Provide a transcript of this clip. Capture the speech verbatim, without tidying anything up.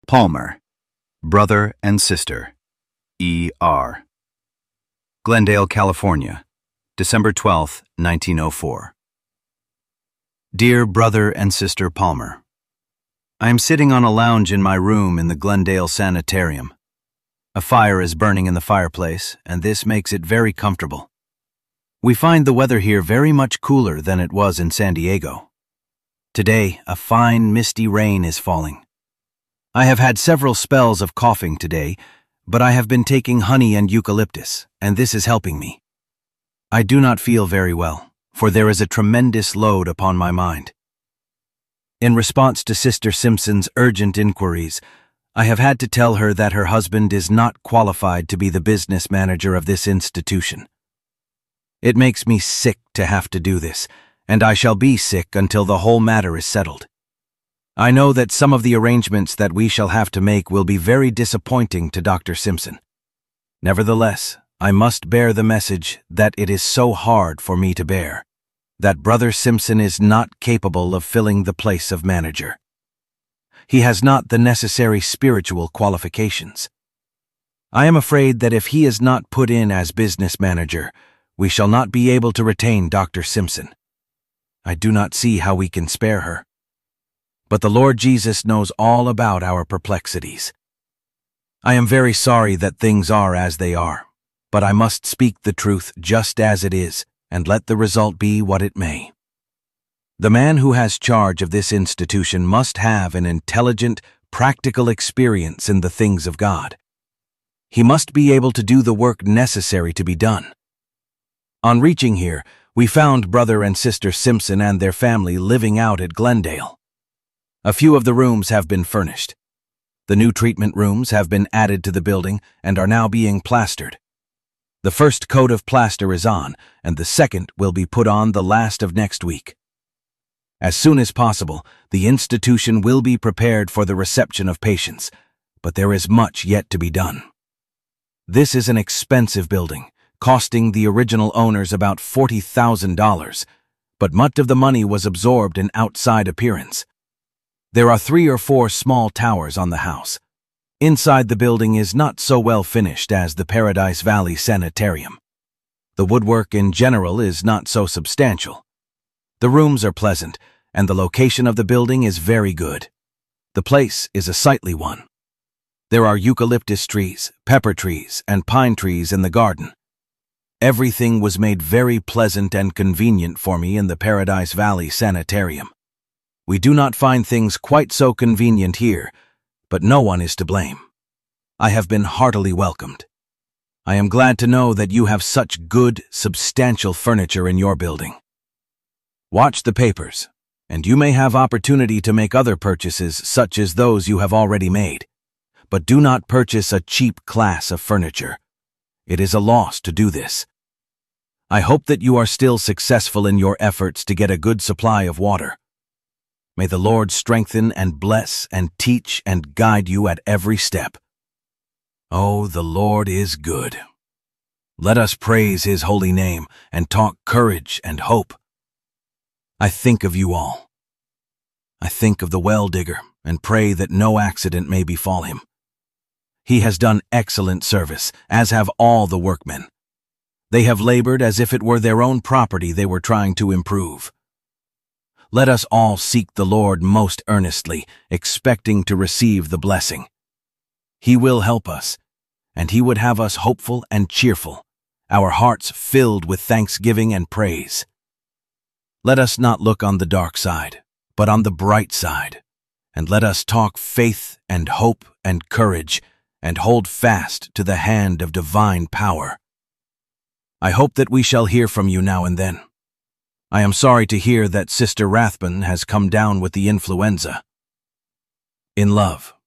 Palmer, brother and sister, E R Glendale, California, December twelfth, nineteen oh four. Dear Brother and Sister Palmer, I am sitting on a lounge in my room in the Glendale Sanitarium. A fire is burning in the fireplace, and this makes it very comfortable. We find the weather here very much cooler than it was in San Diego. Today, a fine, misty rain is falling. I have had several spells of coughing today, but I have been taking honey and eucalyptus, and this is helping me. I do not feel very well, for there is a tremendous load upon my mind. In response to Sister Simpson's urgent inquiries, I have had to tell her that her husband is not qualified to be the business manager of this institution. It makes me sick to have to do this, and I shall be sick until the whole matter is settled. I know that some of the arrangements that we shall have to make will be very disappointing to Doctor Simpson. Nevertheless, I must bear the message that it is so hard for me to bear, that Brother Simpson is not capable of filling the place of manager. He has not the necessary spiritual qualifications. I am afraid that if he is not put in as business manager, we shall not be able to retain Doctor Simpson. I do not see how we can spare her. But the Lord Jesus knows all about our perplexities. I am very sorry that things are as they are, but I must speak the truth just as it is, and let the result be what it may. The man who has charge of this institution must have an intelligent, practical experience in the things of God. He must be able to do the work necessary to be done. On reaching here, we found Brother and Sister Simpson and their family living out at Glendale. A few of the rooms have been furnished. The new treatment rooms have been added to the building and are now being plastered. The first coat of plaster is on, and the second will be put on the last of next week. As soon as possible, the institution will be prepared for the reception of patients, but there is much yet to be done. This is an expensive building, costing the original owners about forty thousand dollars, but much of the money was absorbed in outside appearance. There are three or four small towers on the house. Inside the building is not so well finished as the Paradise Valley Sanitarium. The woodwork in general is not so substantial. The rooms are pleasant, and the location of the building is very good. The place is a sightly one. There are eucalyptus trees, pepper trees, and pine trees in the garden. Everything was made very pleasant and convenient for me in the Paradise Valley Sanitarium. We do not find things quite so convenient here, but no one is to blame. I have been heartily welcomed. I am glad to know that you have such good, substantial furniture in your building. Watch the papers, and you may have opportunity to make other purchases such as those you have already made. But do not purchase a cheap class of furniture. It is a loss to do this. I hope that you are still successful in your efforts to get a good supply of water. May the Lord strengthen and bless and teach and guide you at every step. Oh, the Lord is good. Let us praise His holy name and talk courage and hope. I think of you all. I think of the well digger and pray that no accident may befall him. He has done excellent service, as have all the workmen. They have labored as if it were their own property they were trying to improve. Let us all seek the Lord most earnestly, expecting to receive the blessing. He will help us, and He would have us hopeful and cheerful, our hearts filled with thanksgiving and praise. Let us not look on the dark side, but on the bright side, and let us talk faith and hope and courage, and hold fast to the hand of divine power. I hope that we shall hear from you now and then. I am sorry to hear that Sister Rathbun has come down with the influenza. In love.